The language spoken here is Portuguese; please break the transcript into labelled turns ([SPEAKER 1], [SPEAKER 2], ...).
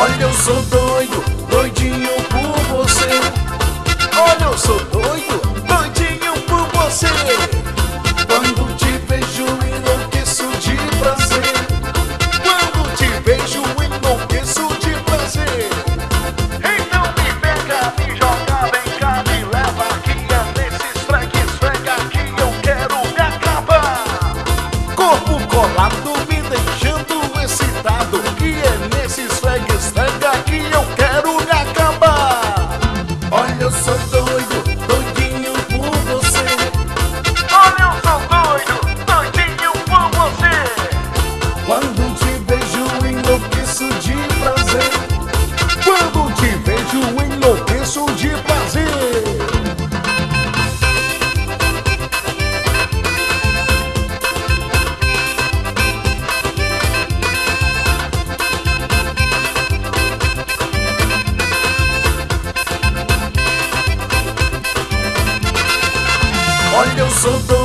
[SPEAKER 1] Olha, eu sou doido, doidinho por você. Olha, eu sou doido, doidinho por você. Quando te vejo, enlouqueço de prazer. Quando te vejo, enlouqueço de prazer.
[SPEAKER 2] Então me pega, me joga, vem cá, me leva aqui. É nesse esfrega, esfrega que eu quero me acabar.
[SPEAKER 1] Corpo colado, me deixando excitado. E é nesse esfrega, esfrega que eu quero me acabar. Olha, eu sou doido, doidinho por você.
[SPEAKER 2] Olha, eu sou doido, doidinho por você.
[SPEAKER 1] Quando te vejo, enlouqueço de prazer. Quando te vejo, enlouqueço de prazer. Olha, eu sou doido.